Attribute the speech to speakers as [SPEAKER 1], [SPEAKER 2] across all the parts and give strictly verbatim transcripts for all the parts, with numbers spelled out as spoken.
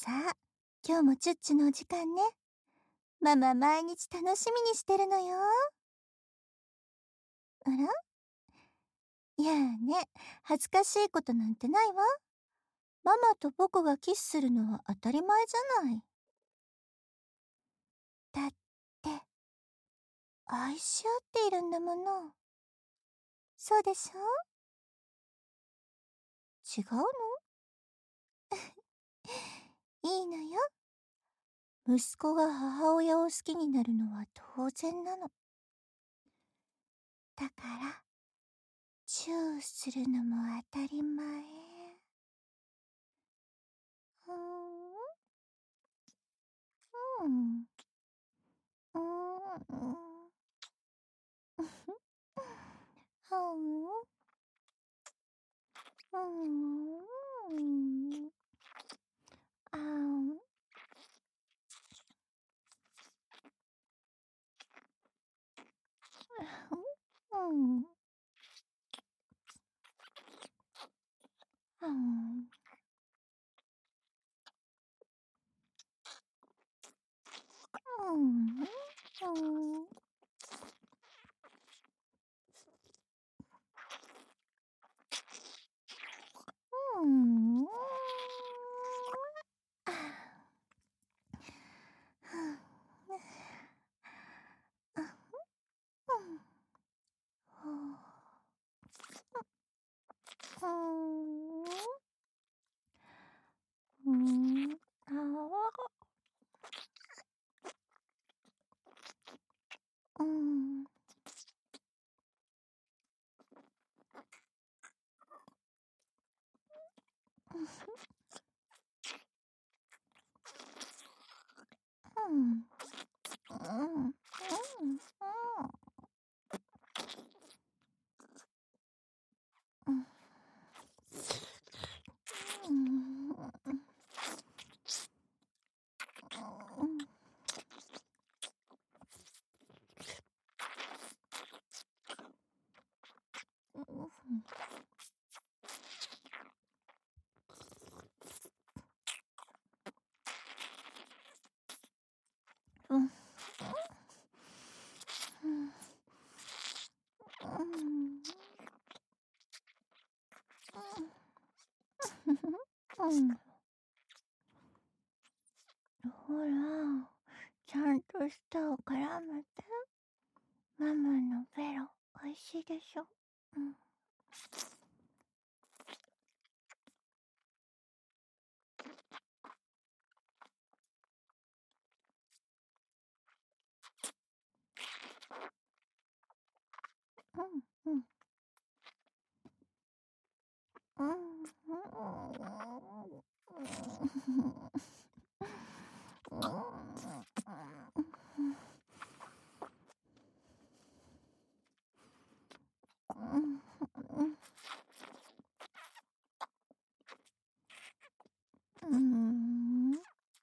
[SPEAKER 1] さあ、今日もチュッチュのお時間ね。ママ毎日楽しみにしてるのよ。あら、いやーね、恥ずかしいことなんてないわ。ママと僕がキスするのは当たり前じゃない。だって、愛し合っているんだもの。そうでしょ？違うの？いいのよ。息子が母親を好きになるのは当然なの。だから、チューするのも当たり前。うーん、うん、うーん、うん、うん、あん、うん、うん、うん、うん、うん、あ、あ、うん、うん、うん、あわ、うん、うん、うん、うん、うん、うん、うん、うん、うん、ほら、ちゃんと舌を絡めて。ママのベロ、おいしいでしょ。うん。うん、うん。うん、うん。うん。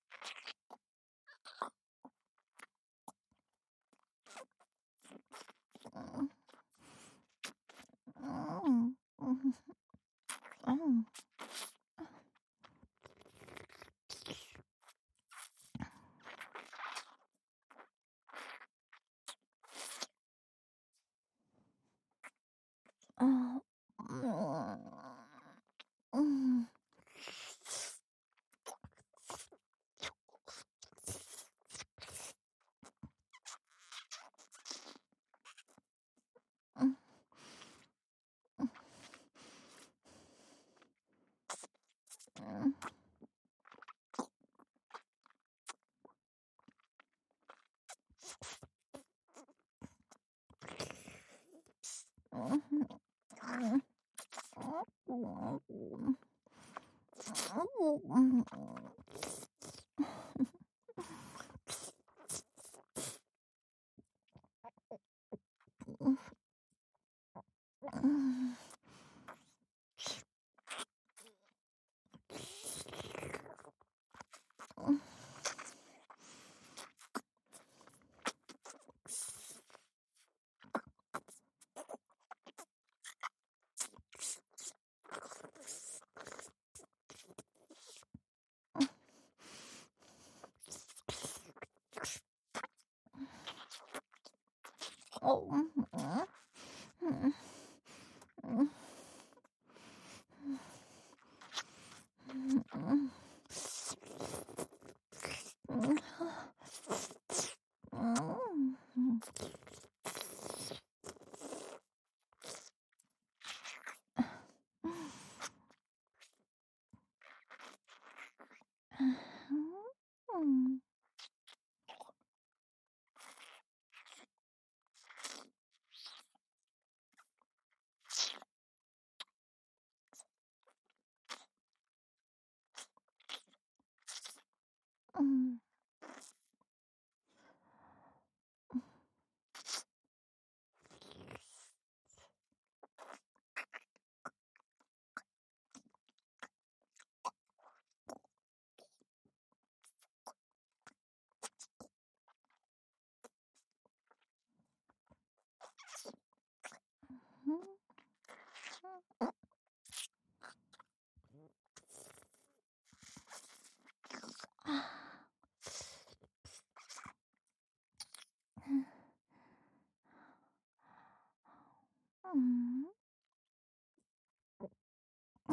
[SPEAKER 1] うん。うん。あ、うん。うん。 うん。うん。うん。あうん。うん。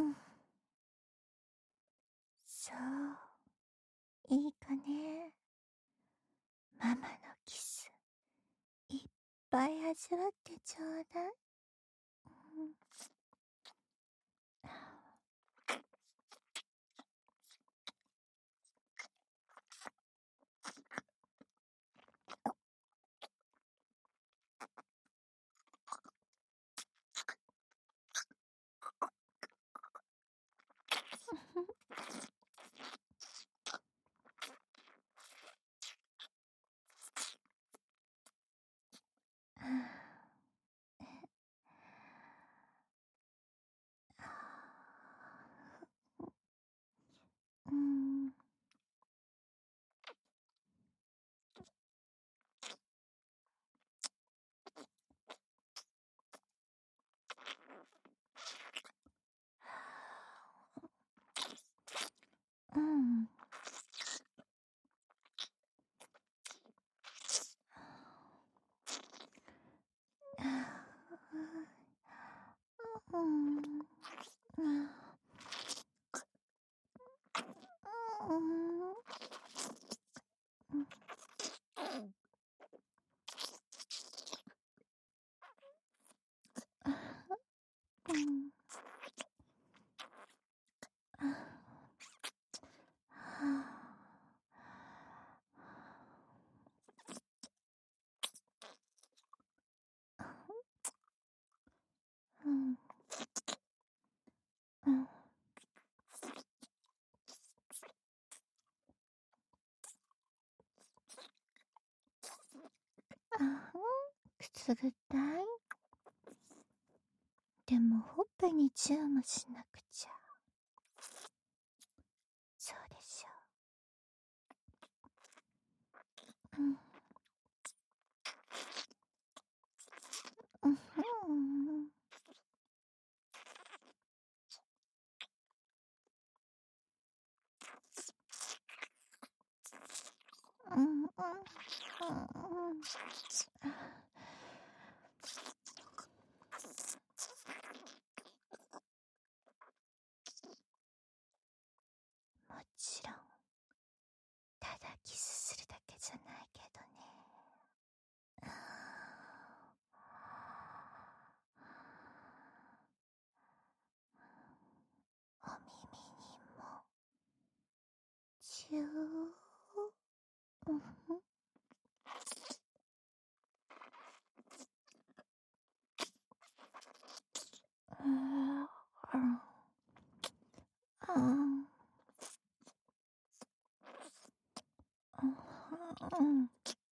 [SPEAKER 1] そう、いいかね。ママのキス、いっぱい味わってちょうだい。うん。うん。うん。うん。うん。うん。うん。うん。あくすぐったい。でもほっぺにチューもしなくちゃ。そうでしょ。うん。うん。うん。うん。うん。うん。もちろん、ただキスするだけじゃないけどね。お耳にも、チュー。うん。うん。うん。うん。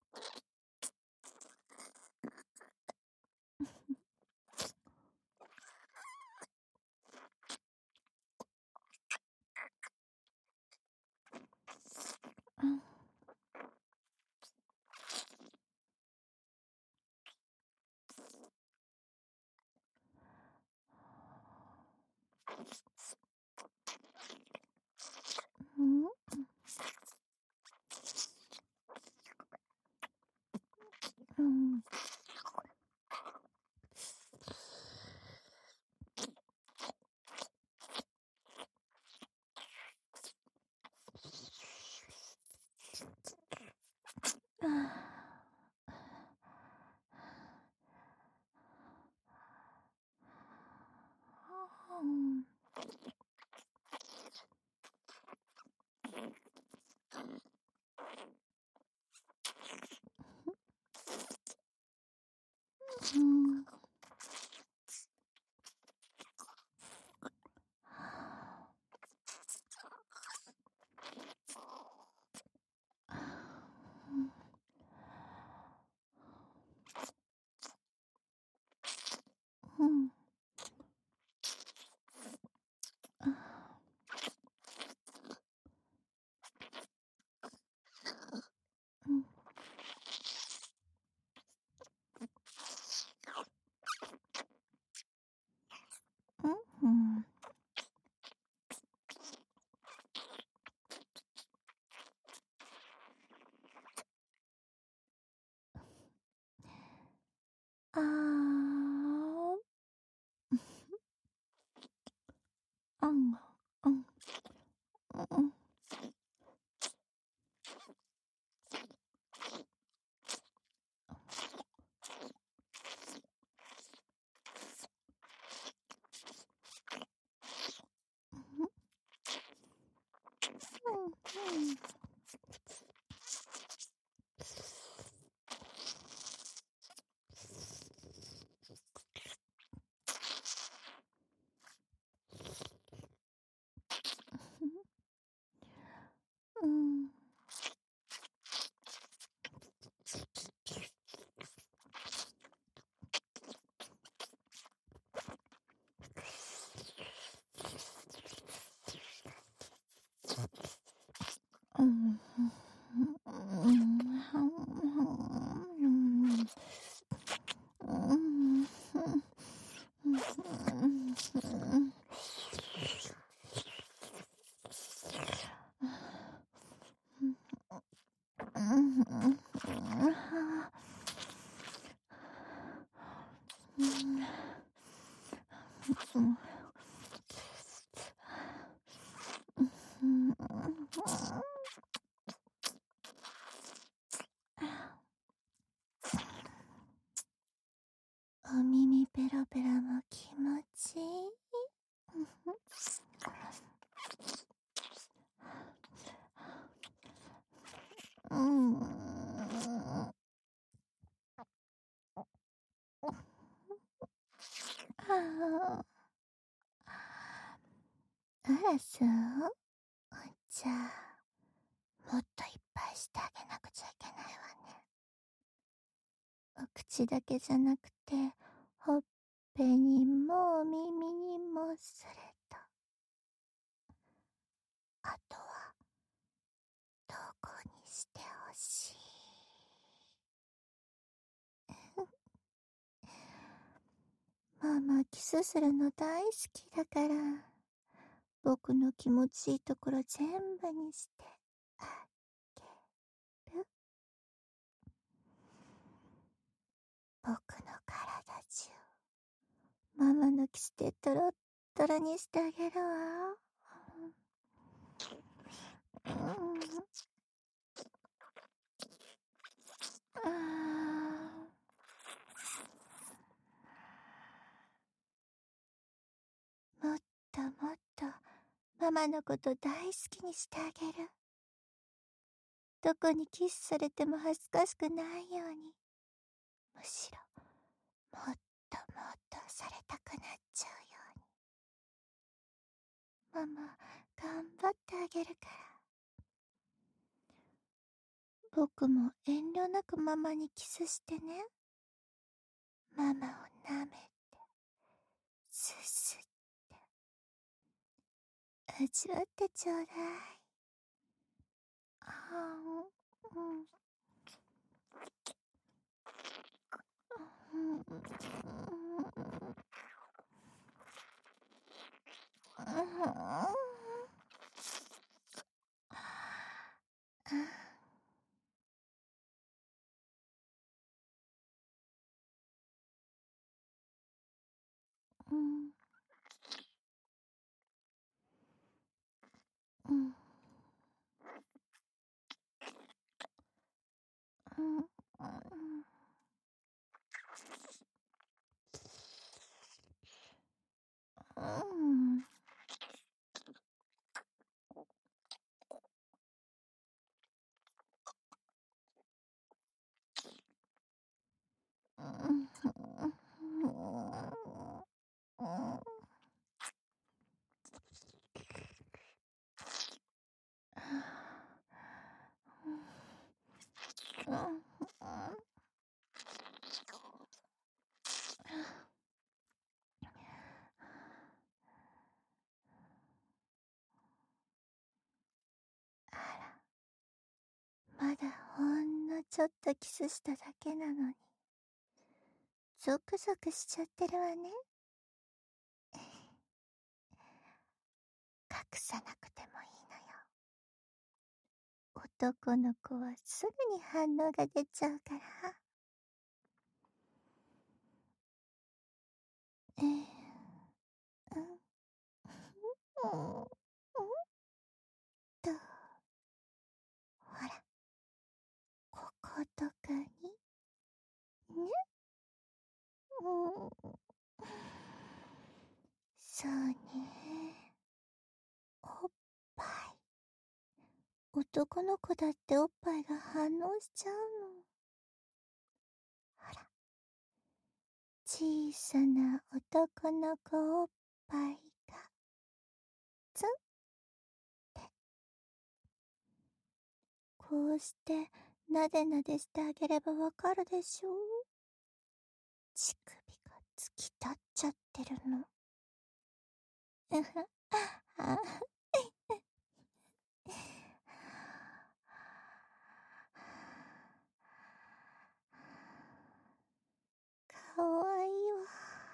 [SPEAKER 1] うん。うん。うん。うん。 うん。うん。うん。うん。あー。うん。うん。うん。うん。うん。お耳ペロペロも気持ちいい。うん。ああら、そう。じゃあ、もっといっぱいしてあげなくちゃいけないわね。お口だけじゃなくて、ほっぺにも耳にもそれと、あとはどこにしてほしい？ママキスするの大好きだから、僕の気持ちいいところ全部にしてあげる。僕の体中、ママのキスでトロットロにしてあげるわ。うん。あー、もっともっとママのこと大好きにしてあげる。どこにキスされても恥ずかしくないように、むしろもっともっとされたくなっちゃうように、ママ頑張ってあげるから。僕も遠慮なくママにキスしてね。ママを舐めて、すすって、味わってちょうだい。あー、うん。うん。うん。うん。うん。うん。うん。うん。 まだほんのちょっとキスしただけなのに、ゾクゾクしちゃってるわね。隠さなくてもいいのよ。男の子はすぐに反応が出ちゃうから。えー、うん、うん、うん、と、ほら、こことかに、ね、うん、そうね、おっぱい。男の子だっておっぱいが反応しちゃうの。ほら、小さな男の子おっぱいが、ツンって、こうして、なでなでしてあげればわかるでしょう。乳首が突き立っちゃってるの。うふあかわいいわ。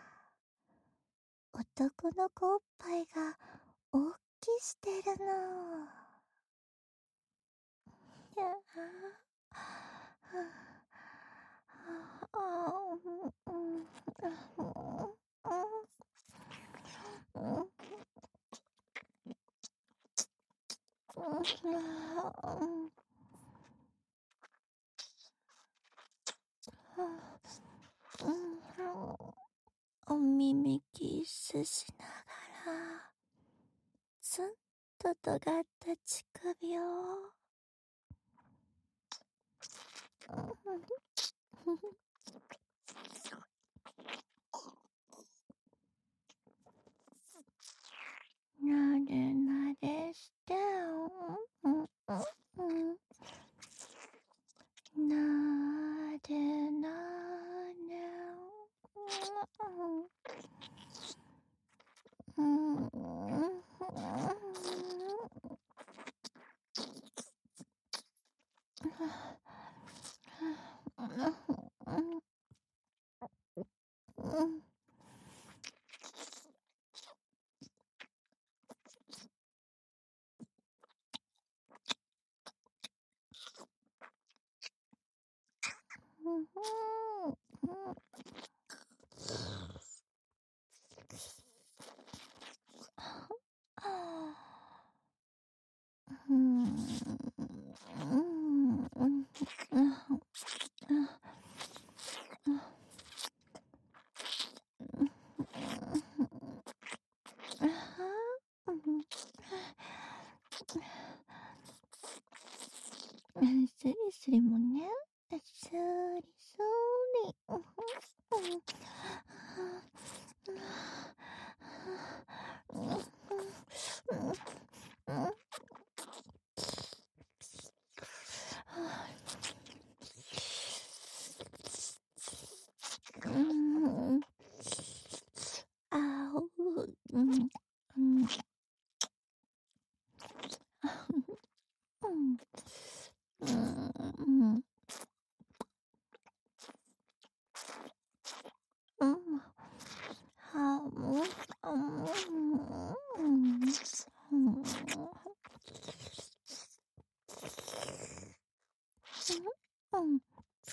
[SPEAKER 1] 男の子おっぱいがおっきしてるの。やああうんうんうんお耳キスしながらツンと尖った乳首をなでなでしてうんうんうんなでなでうんうんうんスリスリもね、スリスリ、あう、うん、うん、うん、うん、うん、はむ、あむ、うん、うん、うん、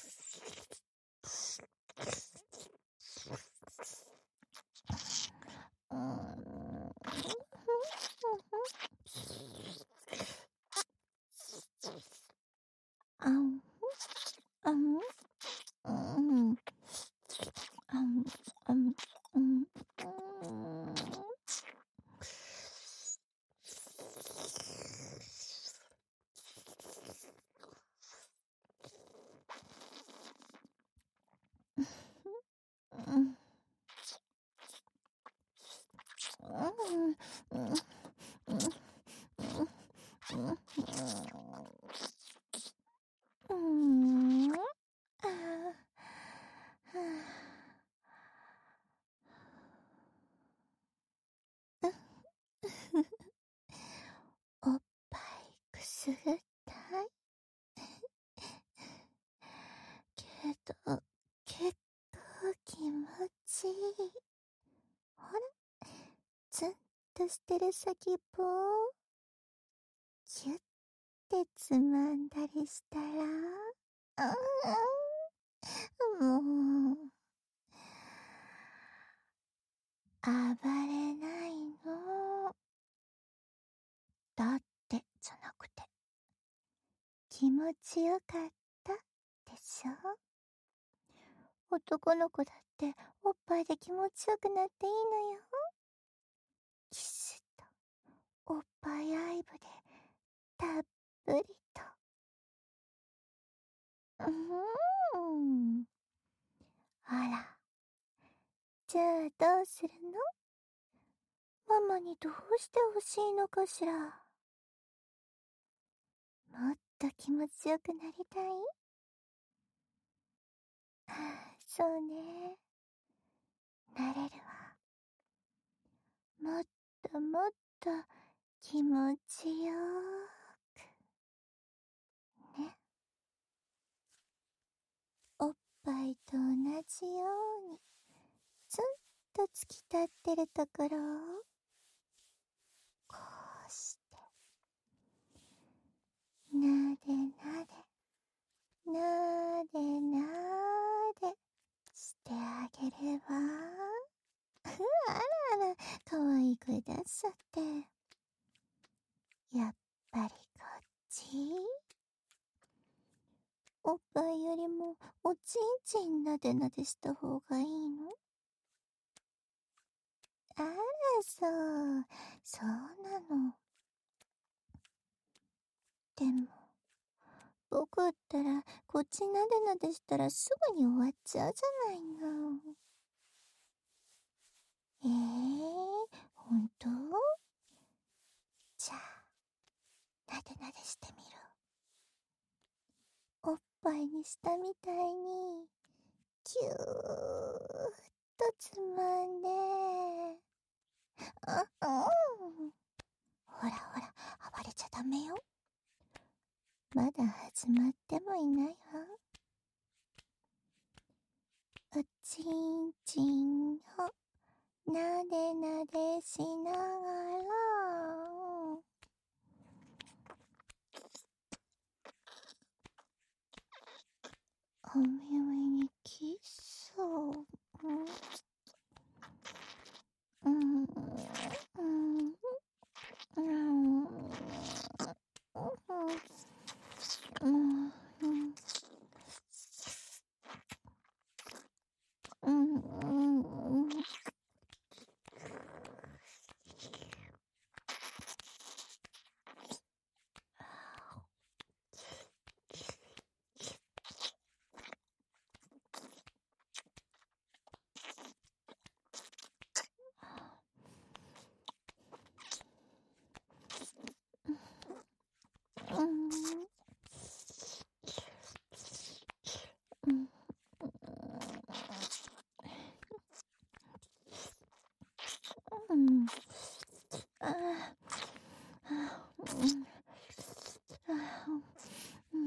[SPEAKER 1] うん、あん、あん、うん、あん、あん、うん、うん、うん、うん、 すぐったい。けど、結構気持ちいい。ほら、ツンとしてる先っぽを、キュッてつまんだりしたら、うん、もう、暴れないの。だってじゃなくて、気持ちよかったでしょ。男の子だっておっぱいで気持ちよくなっていいのよ。キスとおっぱい愛撫でたっぷりと。うーん。あら、じゃあどうするの？ママにどうしてほしいのかしら。もっと気持ちよくなりたい？ああ、そうね。なれるわ。もっともっと気持ちよーくね。おっぱいと同じようにツンと突き立ってるところをこうしてなでなでなでなでしてあげればあらあら、かわいい声出しちゃって。やっぱりこっち？おっぱいよりもおちんちんなでなでした方がいいの？あら、そう、そうなの。でも、僕ったらこっちなでなでしたらすぐに終わっちゃうじゃないの。えー、ほんと？じゃあ、なでなでしてみる。おっぱいにしたみたいに、キューッとつまんで、あ、うん。ほらほら、暴れちゃダメよ。まだ始まってもいないわ。おちんちんをなでなでしながら、お耳にキスを、うん、うん、うん、うん、うん、うん、うん、うん、ああ、うん、うん、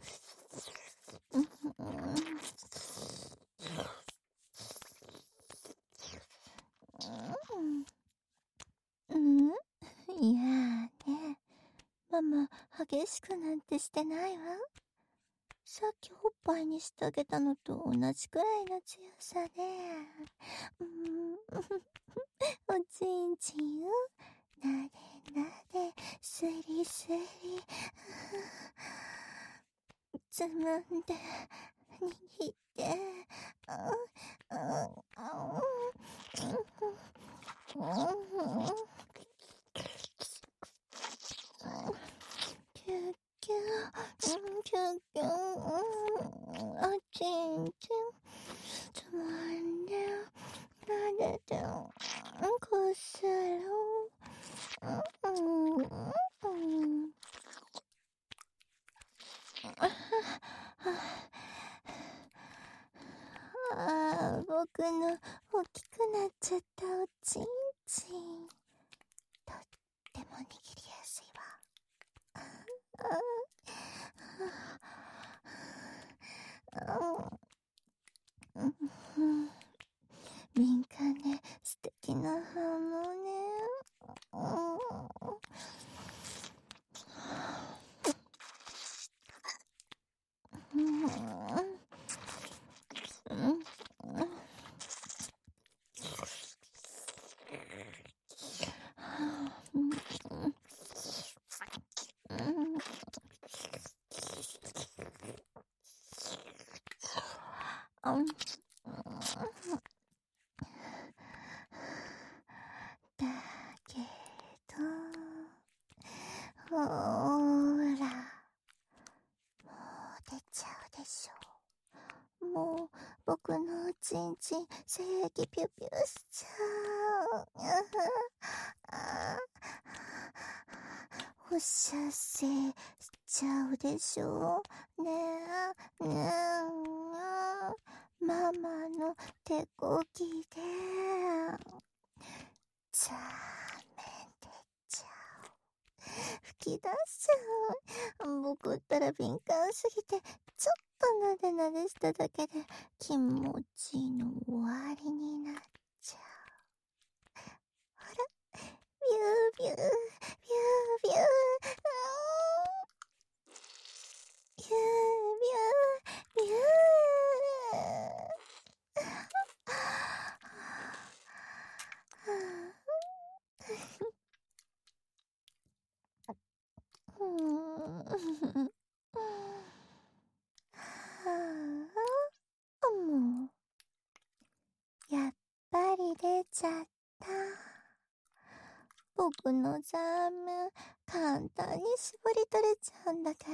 [SPEAKER 1] うん、いやーね、ママ激しくなんてしてないわ。さっきおっぱいにしてあげたのと同じくらいの強さで、うん、おちんちんをなでなで、すりすり、つまんで、握って、うん、うん、うん、うん、キュッキュッ、うん、キュッキュッ、うん、おちんちん、つまんで、なでて、こする、うん、うん、うん、ああ、僕の大きくなっちゃったおちんちん。とっても握りやすいわ。 うん。だけど、ほーら、もう出ちゃうでしょ。もう僕のちんちん精液ピュピュしちゃう。あおしゃせしちゃうでしょ。ねえ、ねえ、ママの手こぎで、ちゃーめんでちゃう。吹き出しちゃう。僕ったら敏感すぎて、ちょっとなでなでしただけで気持ちの終わりになっちゃう。ほら、ビュービュー、ビュービュー、ビュービュー、ビュー。うーん。はあ、もう、やっぱり出ちゃった。僕のザーム、簡単に絞り取れちゃうんだから。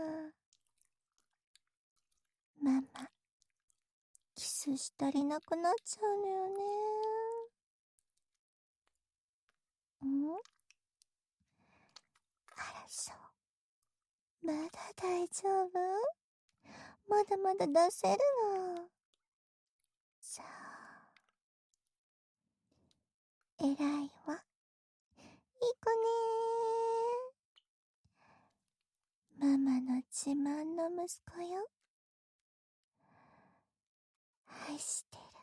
[SPEAKER 1] ママ、キスし足りなくなっちゃうのよね。ん？あら、そう。まだ大丈夫？まだまだ出せるの。さあ。偉いわ。いい子ねー。ママの自慢の息子よ。愛してる。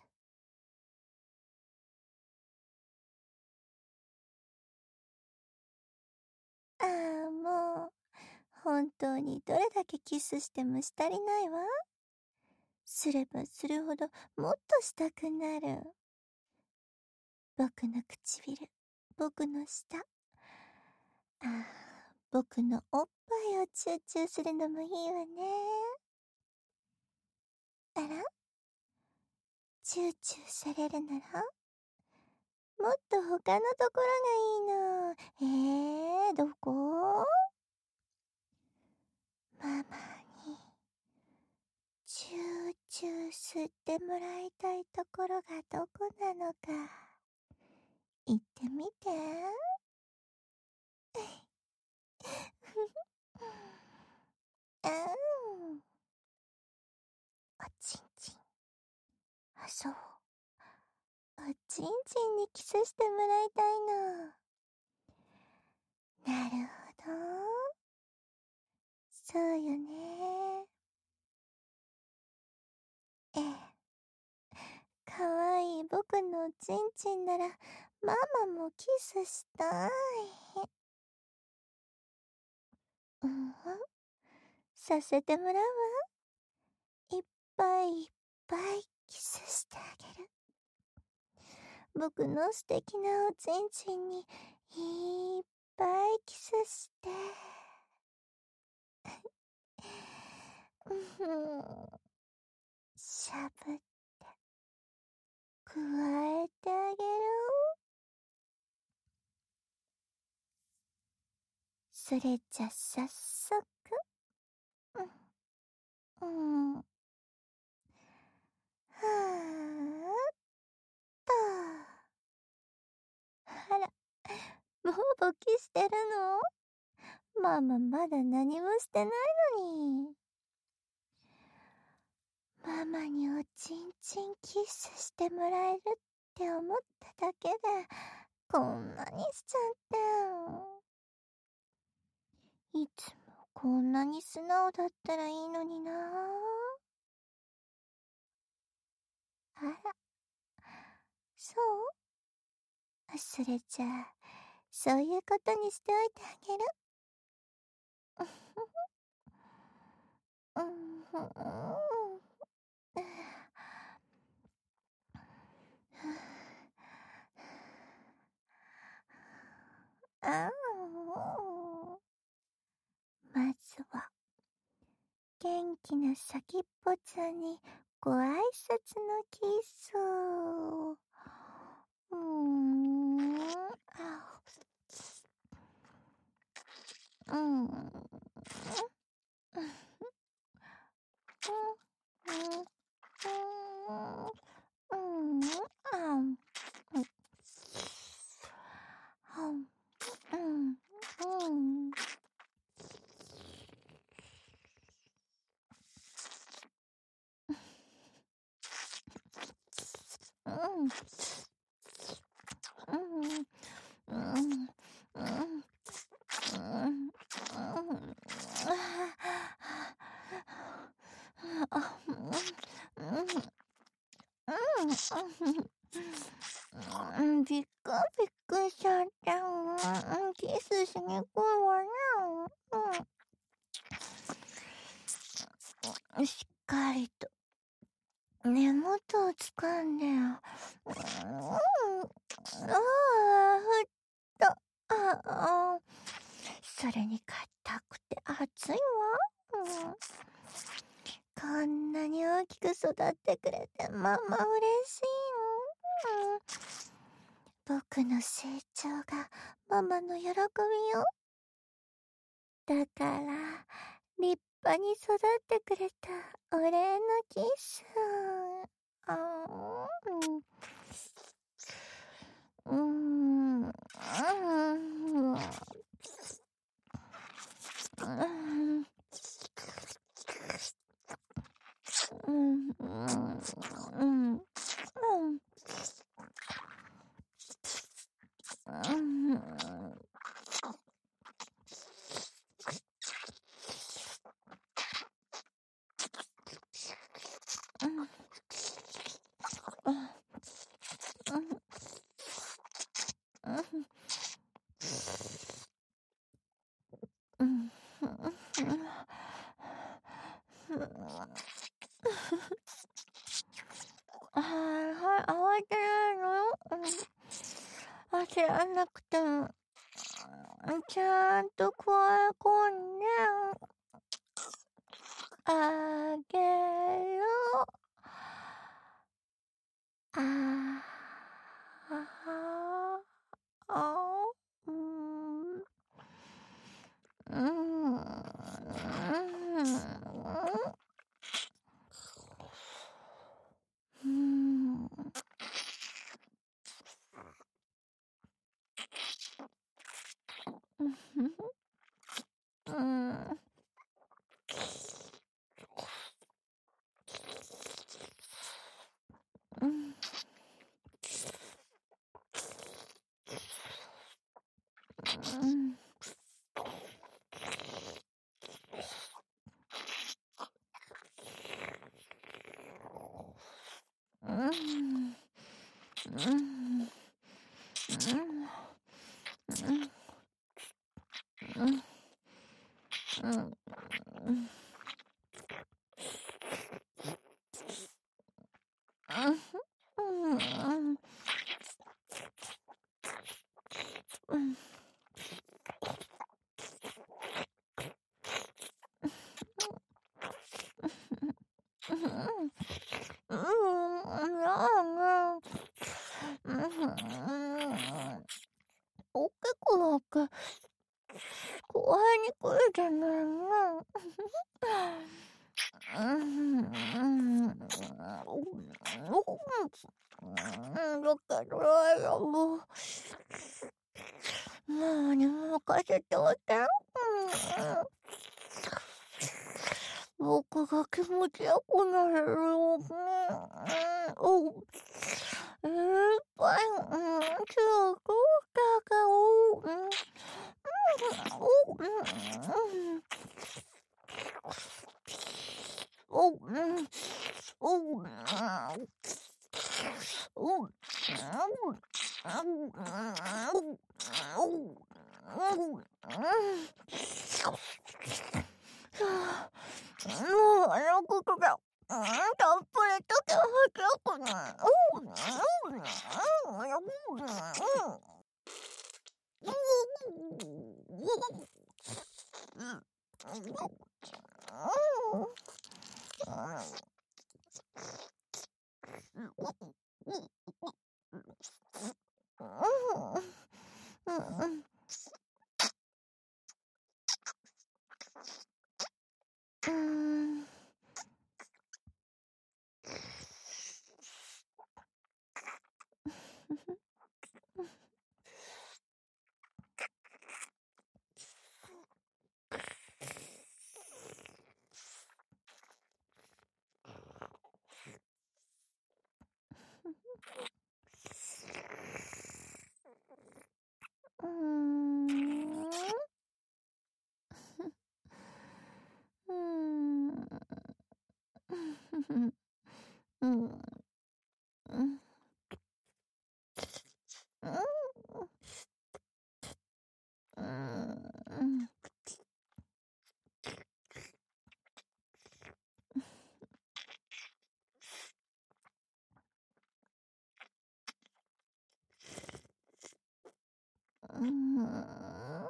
[SPEAKER 1] ああ、もう、本当にどれだけキスしてもし足りないわ。すればするほどもっとしたくなる。僕の唇、僕の舌。ああ、僕のおっぱいをチューチューするのもいいわね。あら？チューチューされるならもっと他のところがいいの。えー、どこ？ママにチューチュー吸ってもらいたいところがどこなのか言ってみて。うん。おちんちん。あ、そう。おちんちんにキスしてもらいたいの。なるほど。そうよね。ええ。かわいい僕のおちんちんなら、ママもキスしたい。うん。させてもらうわ。いっぱいいっぱいキスしてあげる。僕の素敵なおちんちんにいっぱいキスして。しゃぶって、くわえてあげる。それじゃ早速、うん、うん、はーっと。あら、もう勃起してるの？ママまだ何もしてないのに。ママにおちんちんキスしてもらえるって思っただけで、こんなにしちゃって。いつもこんなに素直だったらいいのにな。あら、そう？それじゃあ、そういうことにしておいてあげる。うん、あまずは、元気な先っぽちゃんにご挨拶のキス。うーん。あうん。うん。うん。うん。あん。うん。はん。うん。うん。うん。うん。うん。うん。うん。あ、うん。うん。うん。びっくびっくしちゃった。うん。キスしにくいわね。うん。しっかりと根元を掴んで。うん。ああ、ふっと。ああ。それに硬くて熱いわ。うん。こんなに大きく育ってくれてママ嬉しい。うん。僕の成長がママの喜びよ。だから立派に育ってくれたお礼のキス。あーうん。うん。うん。うんうん、うん、うん、うん、うん、うん、はいはい、慌てないのよ。うん、焦らなくても、ちゃんと声込んで、あげる。ああ、あうん、うん、うん、うん。うん。うん。うん。うん。うん。うん。うん。うん。うん。うん。大きくなって怖いにくいじゃないの。うん。うん。だけどよ、もう。もうね、任せておいて。僕が気持ちよくなれるよね。うん。いっぱい、うん、強くだけを、うん。うん。うん。うん。うん。うん。もうあのことだ。たっぷりとても強くない。 うーん。うーん。うーん。うん。うん。うん。うん。うーん。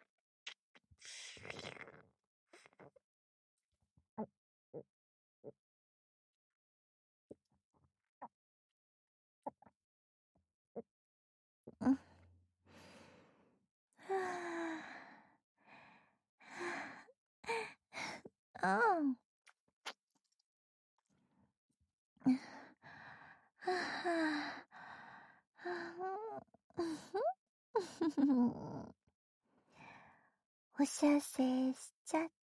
[SPEAKER 1] うん。はあ。うん。はあ。おしゃせしちゃった。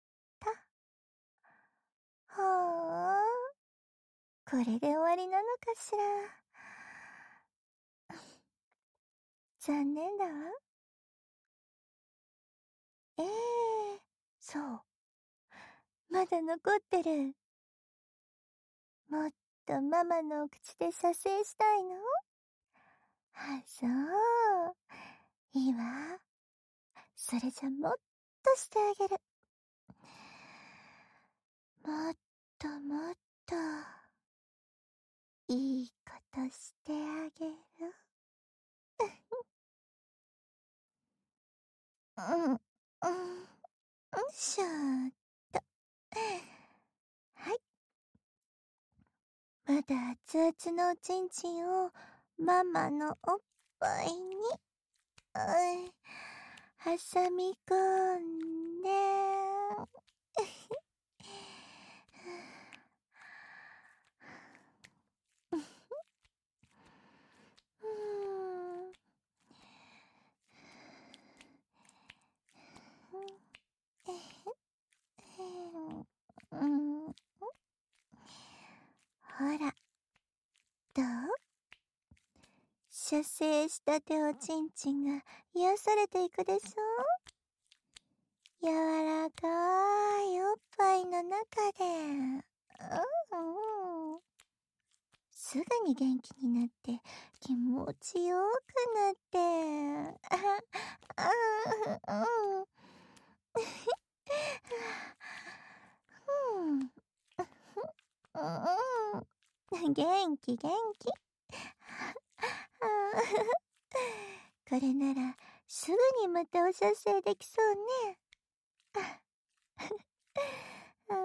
[SPEAKER 1] はあ。これで終わりなのかしら。残念だわ。ええ、そう。まだ残ってる。もっとママのお口で射精したいの？あ、そう。いいわ。それじゃもっとしてあげる。もっともっと、いいことしてあげる。うん、うん、うんしょーっと。はい。まだ熱々のおちんちんをママのおっぱいに、うん、挟み込んで、うん、うん、ほら、どう？射精したておちんちんが癒されていくでしょ？柔らかいおっぱいの中で、うんうん、すぐに元気になって気持ちよくなって、ああ、うん、うん、うん、元気元気。これならすぐにまたお射精できそうね。うん。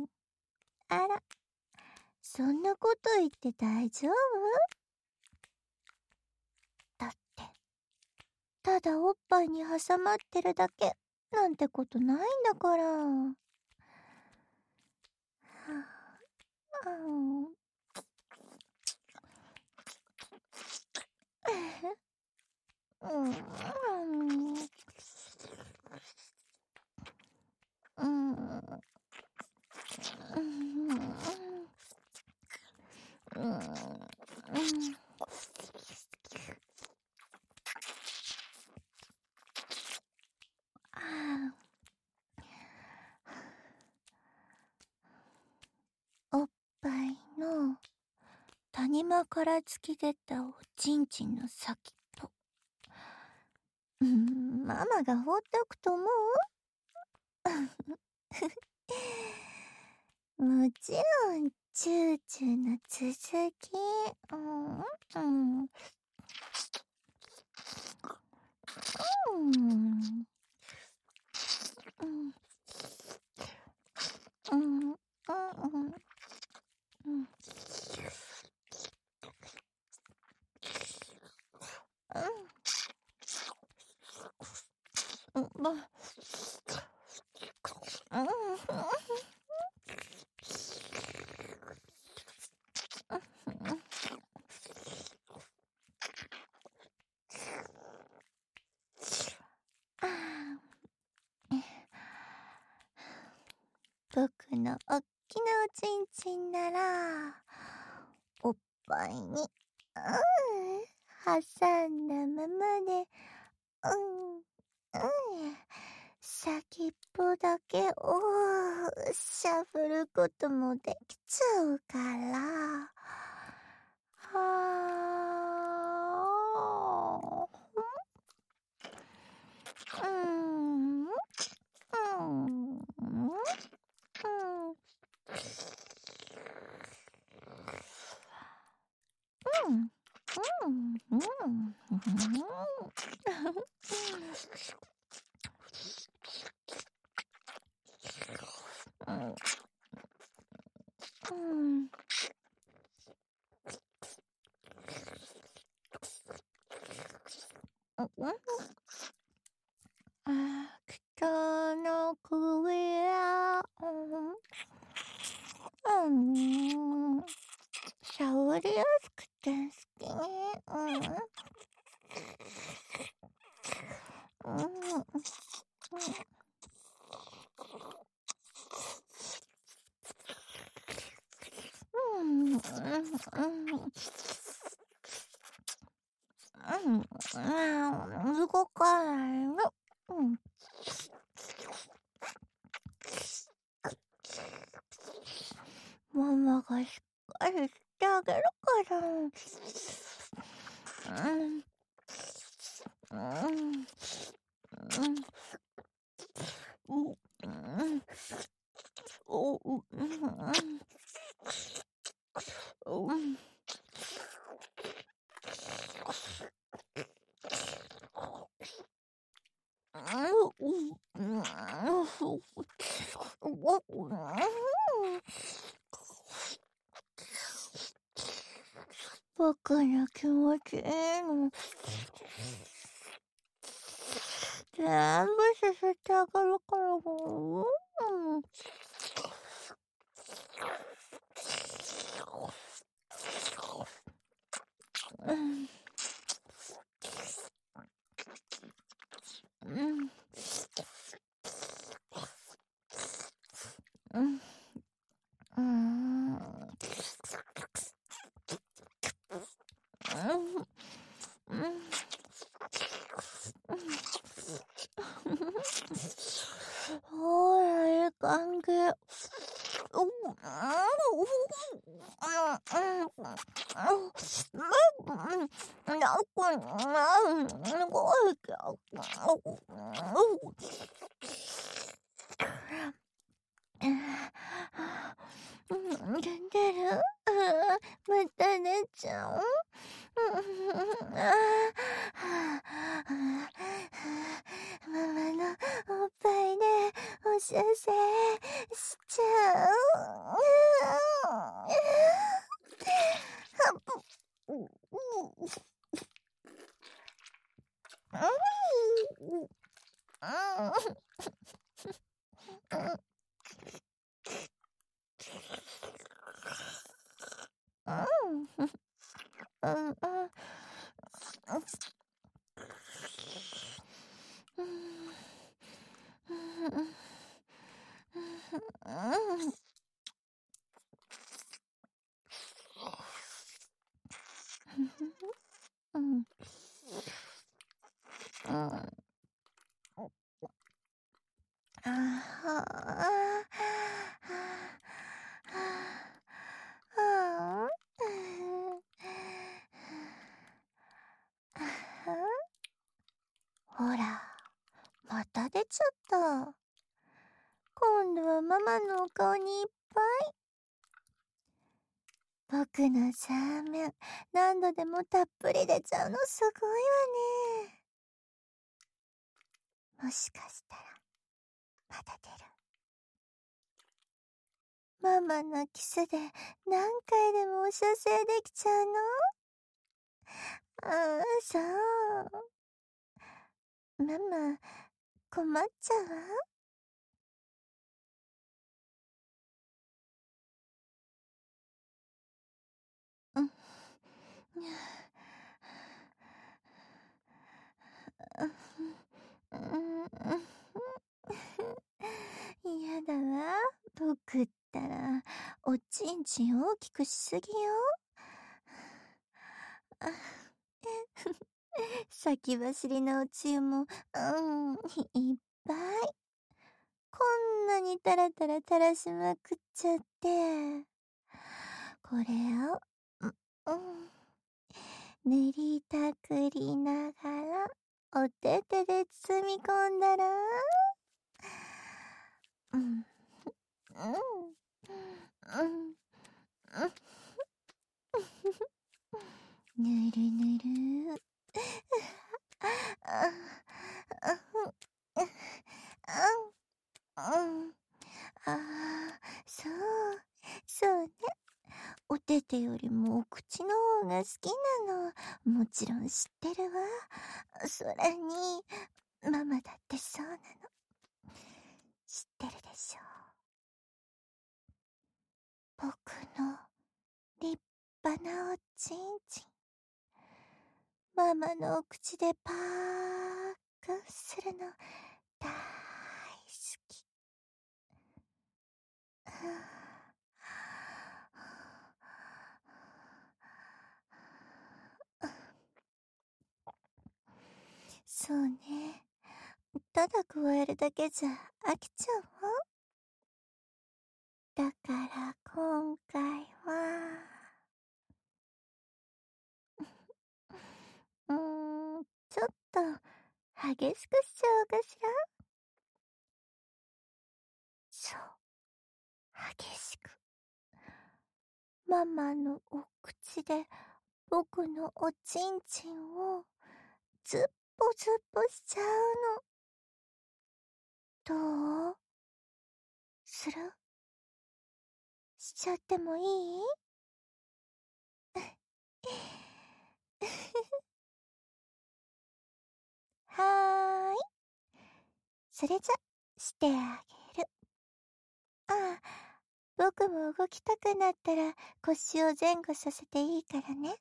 [SPEAKER 1] あら、そんなこと言って大丈夫？だって、ただおっぱいに挟まってるだけなんてことないんだから。はあ、うん。うん。うん。うん。うん。おっぱいの谷間から突き出たおちんちんの先っぽ。うん、ママが放っておくと思う？もちろん、チューチューの続き。うん、うん、うん、うん、うん、うん、うん、うん、うん、 僕のおっきなおちんちんなら、おっぱいに、うん、挟んだままで、うん、うん、先っぽだけをしゃぶることもできちゃうから、はー、うん、うん、うん、うん、うん、うん、うん、うん。人の首は、うん、触りやすくて好きね。うん。うん。うん。うん。うん。うん。動かないの。うん。ママがしっかりしてあげるから。うん。うん。うん。うん。うん。お、うん。うん。僕の気持ちいいの全部させてあげるからもう。うん。うん。うん。うん。うん。ほら、いい感じ。うん。寝てる？また寝ちゃう？ママのおっぱいでおしゃせしちゃう。うん。あはああほら、また出ちゃった。今度はママのお顔にいっぱい。僕のシャーメン、何度でもたっぷり出ちゃうのすごいわね。もしかしたら、まだ出る。ママのキスで何回でもお射精できちゃうの？ああ、そう。ママ、困っちゃうわ。うん。嫌だわ。僕食ったら、おちんちん大きくしすぎよ。あ先走りのおつゆも、うん、いっぱい。こんなにタラタラ垂らしまくっちゃって。これを、うん、練りたくりながら、お手手で包み込んだら、うん、うん、うん、うん、ぬるぬる。あ、あ、あ、うん。ああ、そう、そうね。お手手よりもお口の方が好きなの。もちろん知ってるわ。それに、ママだってそうなの。知ってるでしょ。僕の立派なおちんちん。ママのお口でパークするの大好き。そうね。ただ加えるだけじゃ飽きちゃうわ。だから今回は、うーん、ちょっと激しくしちゃおうかしら。そう、激しく。ママのお口で僕のおちんちんをずっぽずっぽしちゃうの。どうする？しちゃってもいい？はーい。それじゃ、してあげる。ああ、僕も動きたくなったら腰を前後させていいからね。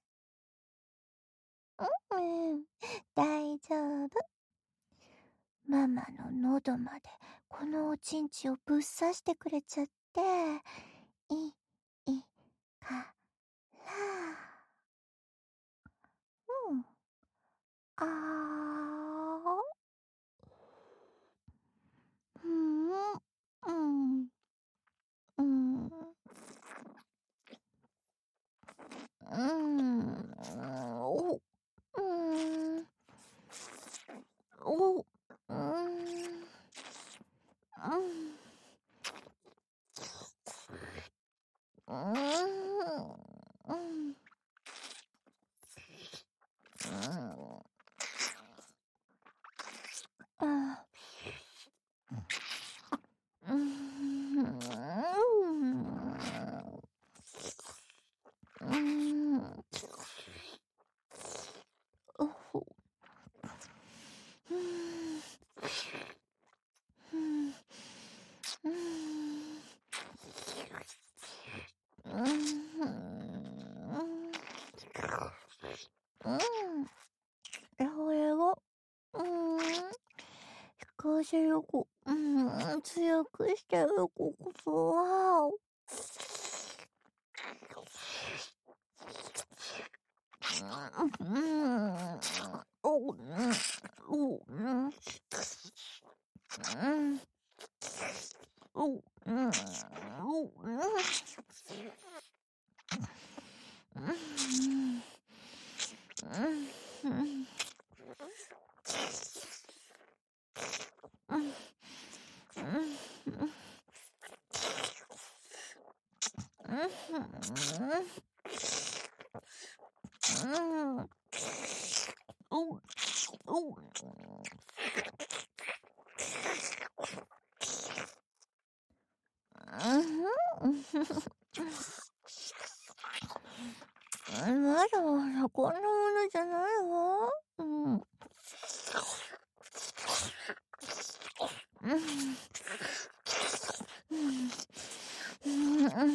[SPEAKER 1] うん、うん、大丈夫。ママの喉までこのおちんちをぶっ刺してくれちゃって、い、い、から。うん。あー。うん、うん、うん、うん、お、うん、お、うん、うん、うん、うん、あ、うん、うん、おほ、うん、うん、うん、うん、うん、これを、うん、少しよく、うん、強くしてるこそは、うん、お、うん、お、うん、うん、お、うん、お、うん、うん、うん、うん、まだまだこんなものじゃないわ。うん。うん。うん。うん。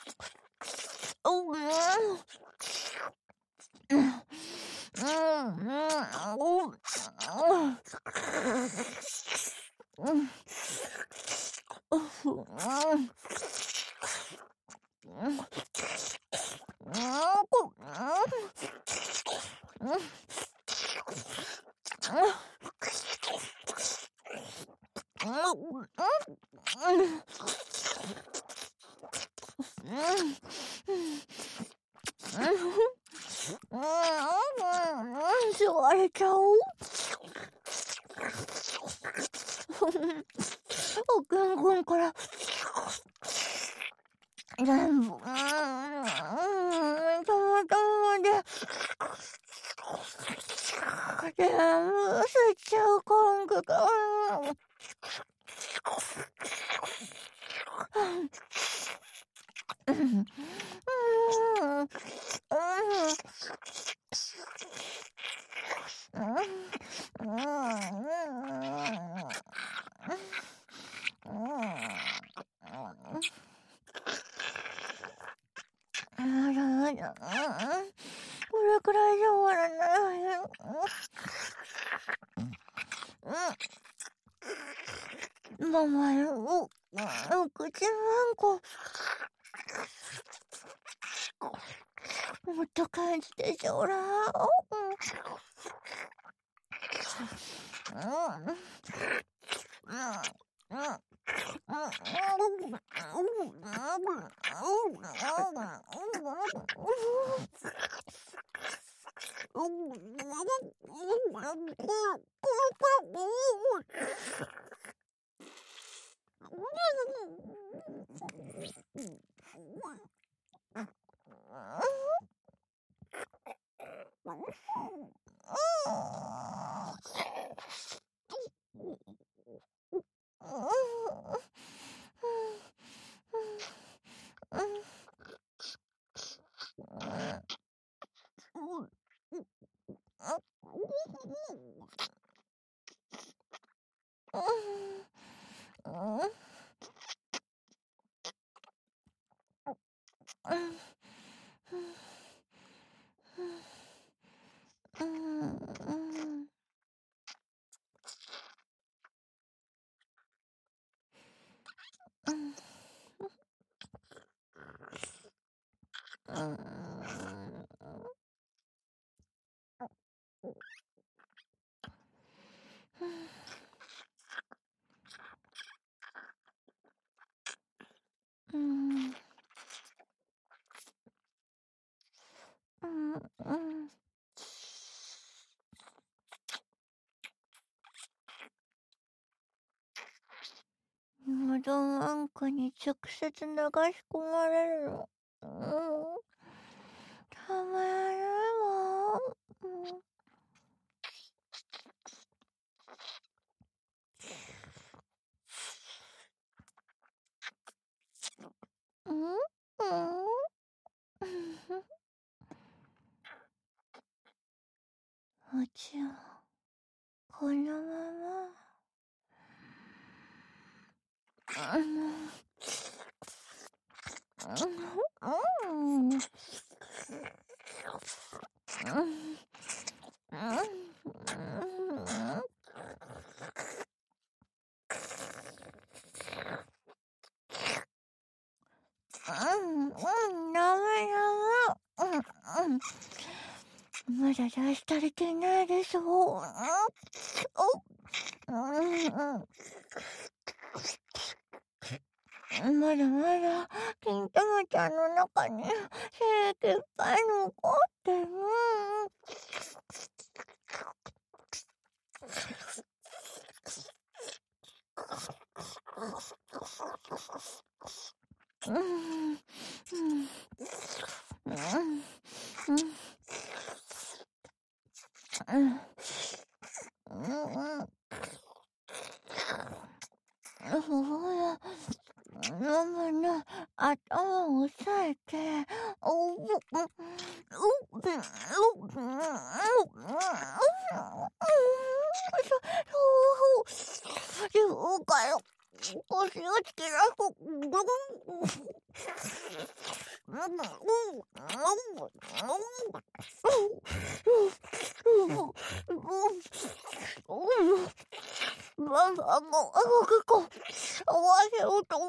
[SPEAKER 1] おう、うん。うん。 座れちゃおう。おくんくんから全部、うん、たまたまで全部吸っちゃう感覚。うんうんうんこれくらいじゃ終わらないよ。ママよ、お口なんかもっと感じてちょらお。喉文句に直接流し込まれるの。うん。たまらないわ。うん。うん。うん。うちはこのまま。うん。うん。うん。まだ出し足りてないでしょ。お、まだまだ金玉ちゃんの中に精液いっぱい残ってる。うんうんうんうんうんそうや、ママの頭を押さえて、おう、う、う、う、う、そうかよ。腰をつけらす。ママも結構合わせようと。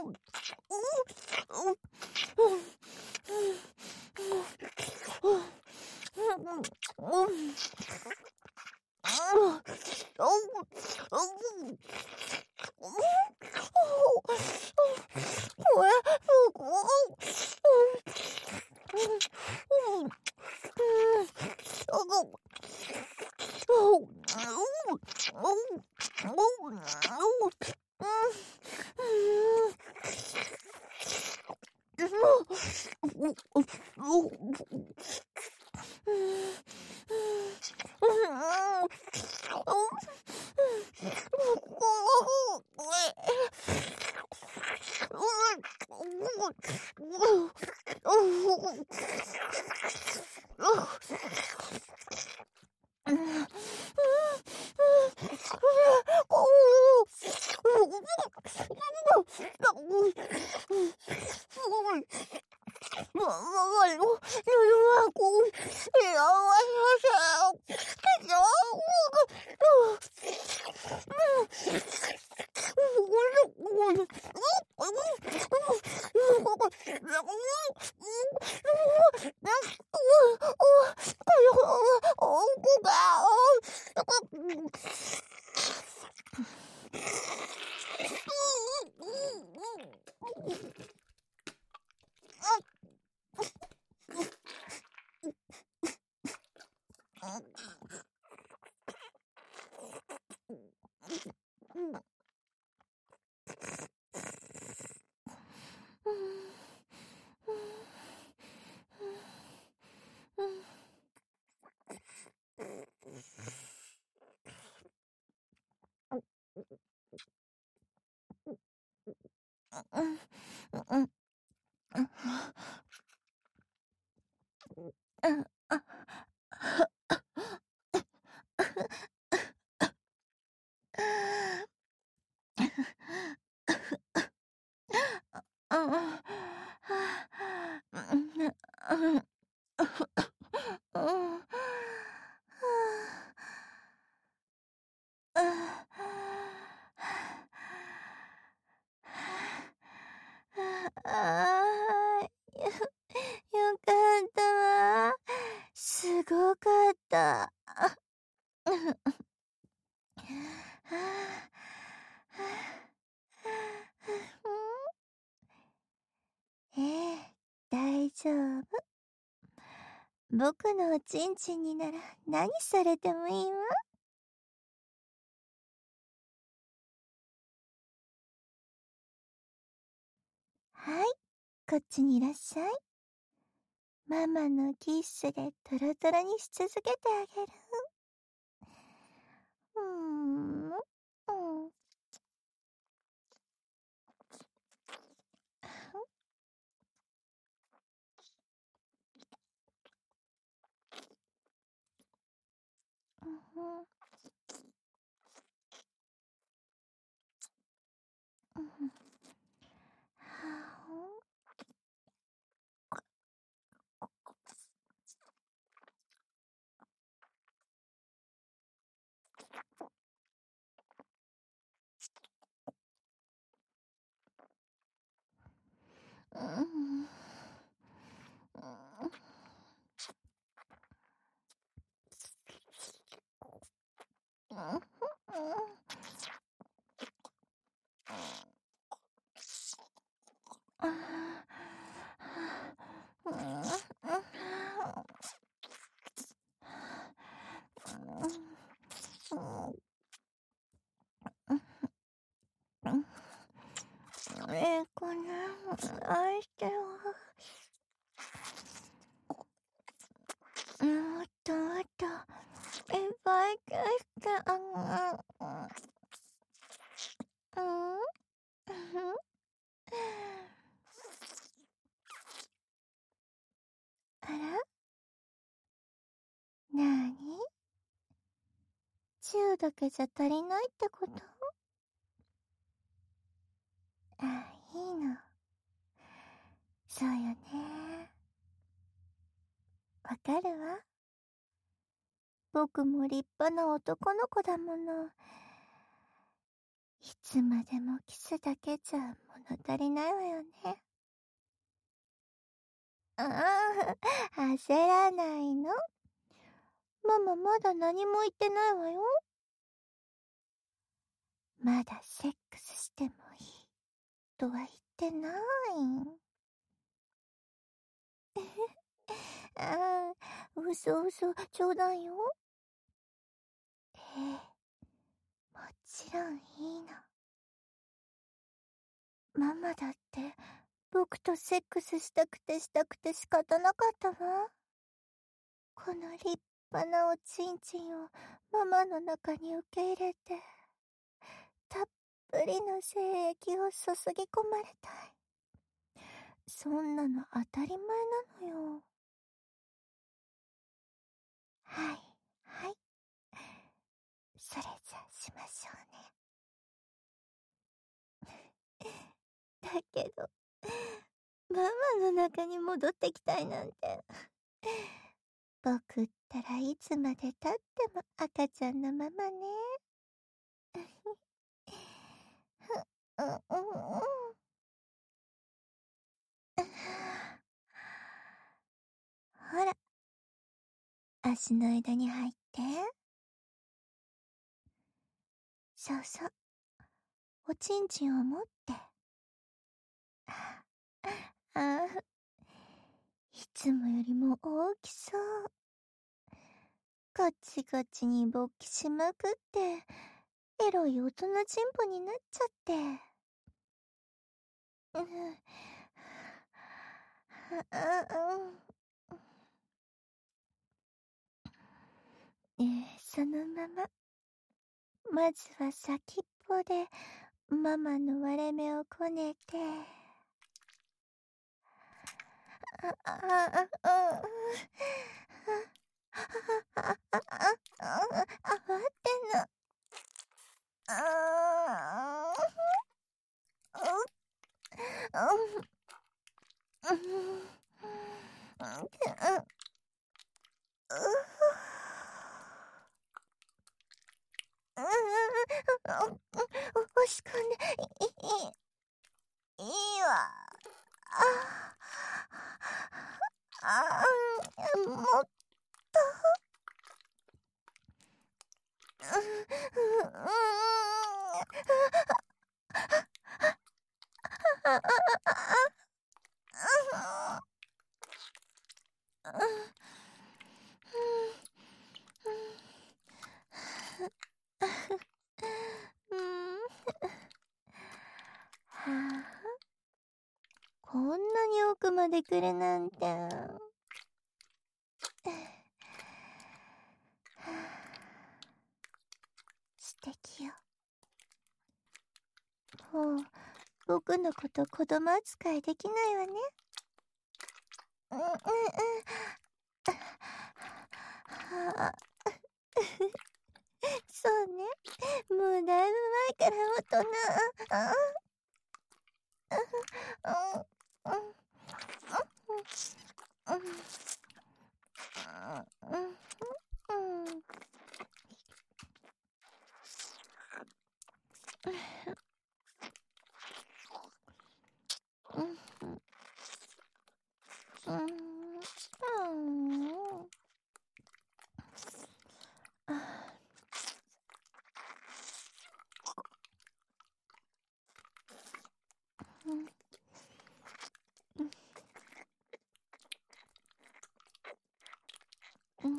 [SPEAKER 1] あー、よ、よかったわ。すごかった。ええ、大丈夫。僕のおちんちんになら何されてもいいわ。はい、こっちにいらっしゃい。ママのキッスでトロトロにし続けてあげる。うーん、うん、うん、うん、うん、うん、うん、ええ子ね、愛してる。もっともっといっぱいキスしてあげる。うん、うん、あら、なーに、チューだけじゃ足りないってこと？あ、いいの。そうよね。わかるわ。僕も立派な男の子だもの。いつまでもキスだけじゃ物足りないわよね。ああ、焦らないの。 ママまだ何も言ってないわよ。まだセックスしてもいいとは言ってない。ああ、嘘嘘、冗談よ。ええ、もちろんいいの。ママだって僕とセックスしたくてしたくて仕方なかったわ。この立派なおちんちんをママの中に受け入れて、たっぷりの精液を注ぎ込まれたい。そんなの当たり前なのよ。はい、はい。それじゃしましょうね。だけど、ママの中に戻ってきたいなんて。僕ったらいつまでたっても赤ちゃんのままね。うんうんうん。ほら、足の間に入って。そうそう。おちんちんを持って。ああ、いつもよりも大きそう。こっちこっちに勃起しまくって、エロい大人チンポになっちゃって。うん。ああ、えー、そのまま。まずは先っぽでママの割れ目をこねて。あ、あ、あ、あ、あ、あ、あ、あ、あ、あ、待ってんの。ああ、うん、うん、うん、うん、押し込んで、いい、いいわ。ああ、あ、もっと、うん、うん、あ、あ、あ、うん、うん、はあ、こんなに奥まで来るなんて。素敵よ。もう、僕のこと子供扱いできないわね。うんうんうん。はあ、そうね。もうだいぶ前から大人。ああ、うん、うん、うん、うん、うん、うん、うん、うん、うん、うん、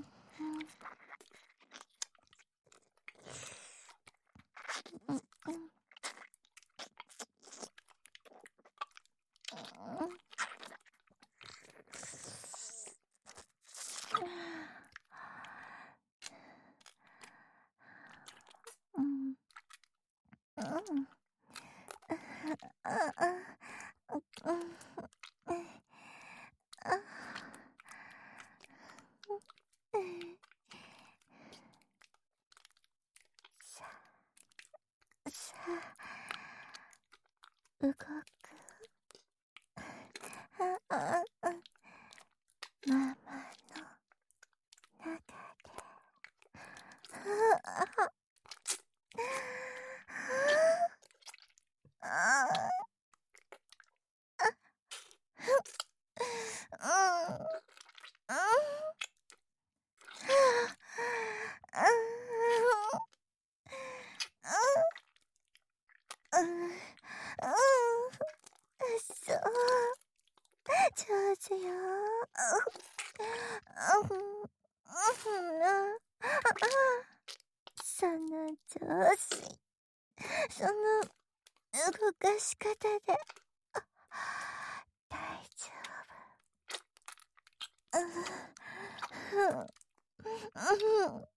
[SPEAKER 1] うん、うん、うん、あ、あ、うん、あ、さ、さ、動く。あ、あ、あ、ママの中で。あ、あ、あ、うん、うん、 その調子。その動かし方で大丈夫。うんうんうん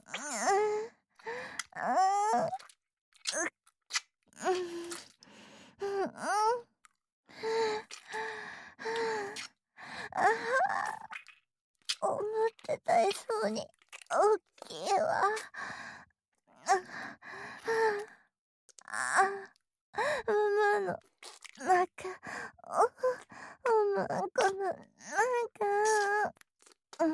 [SPEAKER 1] 思ってた以上に大きいわ。ママの中、お、おまんこの中、うん、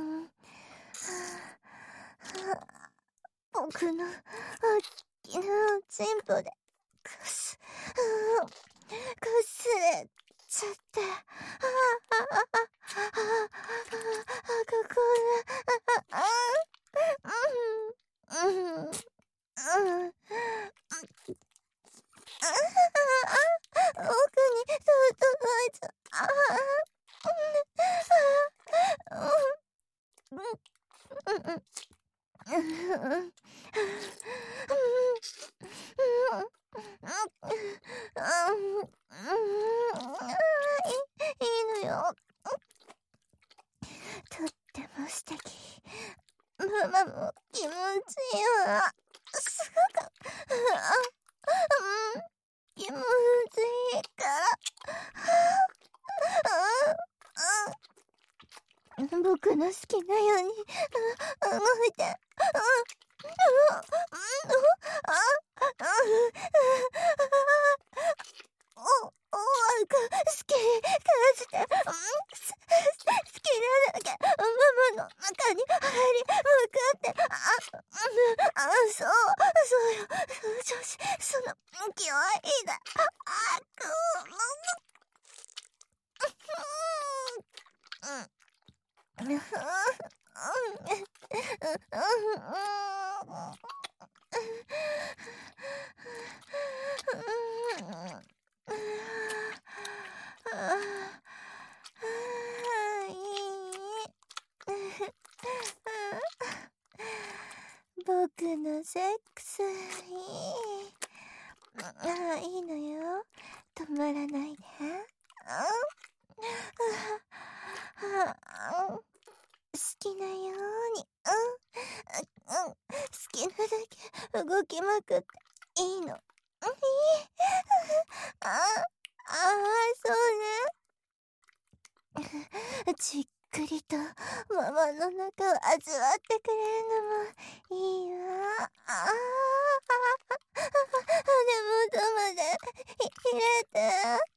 [SPEAKER 1] 僕の大きなおちんぽでくす、くすれちゃって、ああ、ああ、ああ、ここだ、ああ、うん、うん、うん、うん奥に届いちゃう。ああ、うん、うん、うん、いいのよ。とっても素敵。ママも気持ちいいわ。すごく、うん、気持ちいいから。僕の好きなように動いて。お、おわが好き感じて、好きなだけママの中に入り向かって、あ、あ、そう、そうよ、その調子、その気はいいだ。あ、くうん。うん。僕のセックスいい。ああ、いいのよ。止まらないで。好きなように、うん、うん、好きなだけ動きまくっていいの。いい。ああ、ああ、そうね。じっくりとママの中を味わってくれるのもいいわ。ああ、根元まで入れて。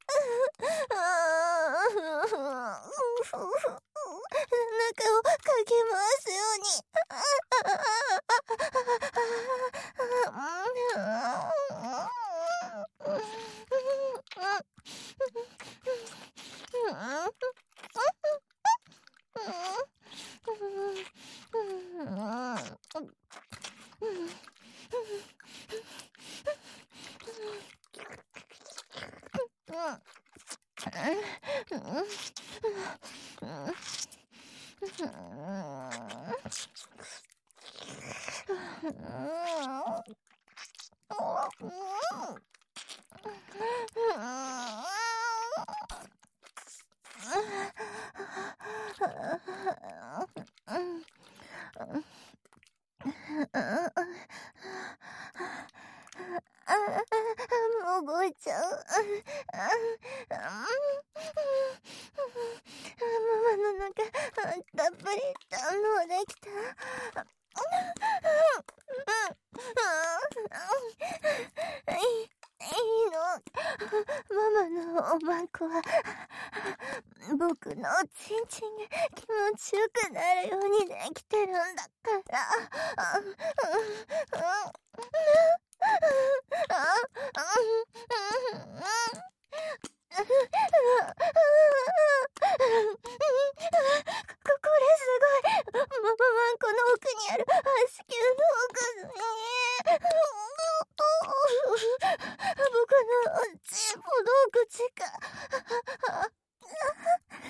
[SPEAKER 1] 中をかき回すように。もう動いちゃう。ママの中たっぷり堪能できた。いいの。ママのおまんこは僕のおちんちんが気持ちよくなるようにできてるんだから。これすごい。ママワンコの奥にある子宮の奥に僕のおちんぽの口か。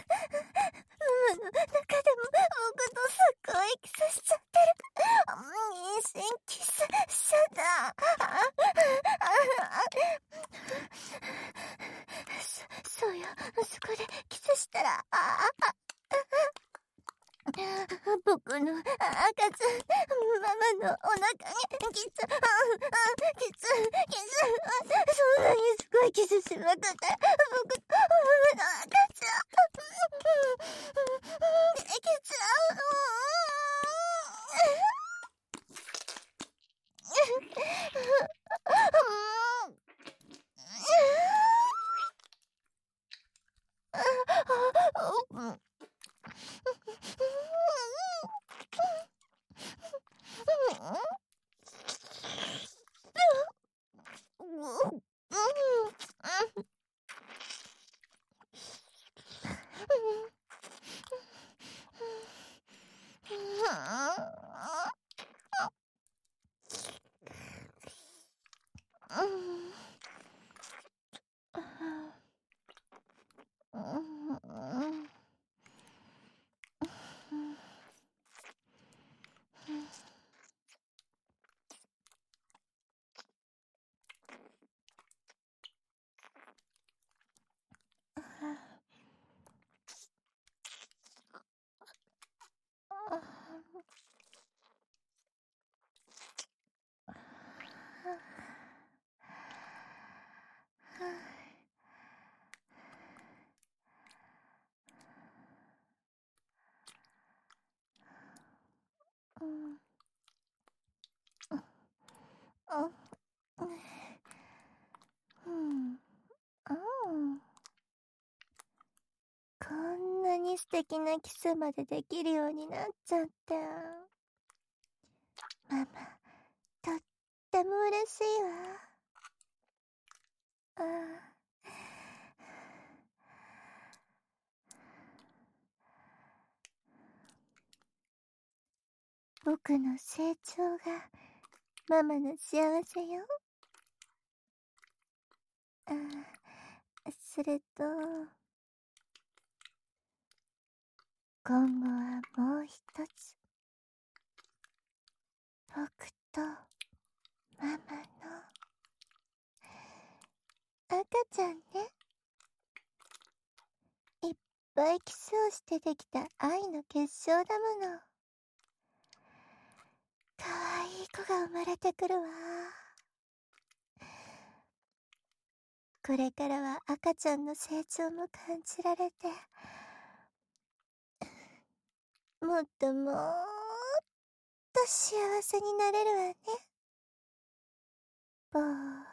[SPEAKER 1] ママの中でも僕とすっごいキスしちゃってる。 心キスしちゃった。そ、そうよ。そこでキスしたら、ああ、僕の赤ちゃん、ママのお腹にキス、キス、キス、そんなにすごいキスしまくって、僕のママの赤ちゃん、できちゃう。こんなに素敵なキスまでできるようになっちゃって。ママ、とっても嬉しいわ。ああ。僕の成長がママの幸せよ。ああ、それと、今後はもう一つ、僕とママの赤ちゃんね。いっぱいキスをしてできた愛の結晶だもの。かわいい子が生まれてくるわ。これからは赤ちゃんの成長も感じられて、もっともーっと幸せになれるわね。ぼー。